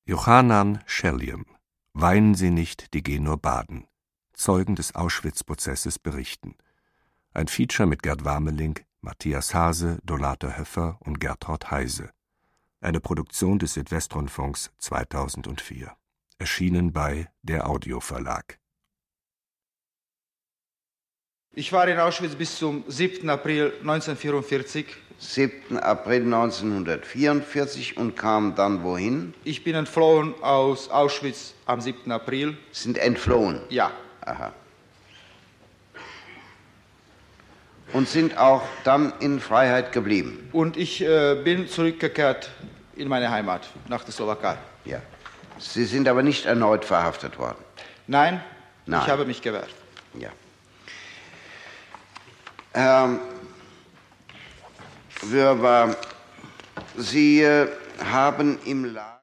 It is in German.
Johanan Schelliem. Weinen Sie nicht, die gehen nur baden. Zeugen des Auschwitz-Prozesses berichten. Ein Feature mit Gerd Warmeling, Matthias Hase, Dolate Höffer und Gertraud Heise. Eine Produktion des Südwestrundfunks 2004. Erschienen bei Der Audio Verlag. Ich war in Auschwitz bis zum 7. April 1944. 7. April 1944 und kam dann wohin? Ich bin entflohen aus Auschwitz am 7. April. Sind entflohen? Ja. Aha. Und sind auch dann in Freiheit geblieben? Und ich bin zurückgekehrt in meine Heimat, nach der Slowakei. Ja. Sie sind aber nicht erneut verhaftet worden? Nein, Nein. Ich habe mich gewehrt. Ja. Herr Wörber, Sie haben im Lager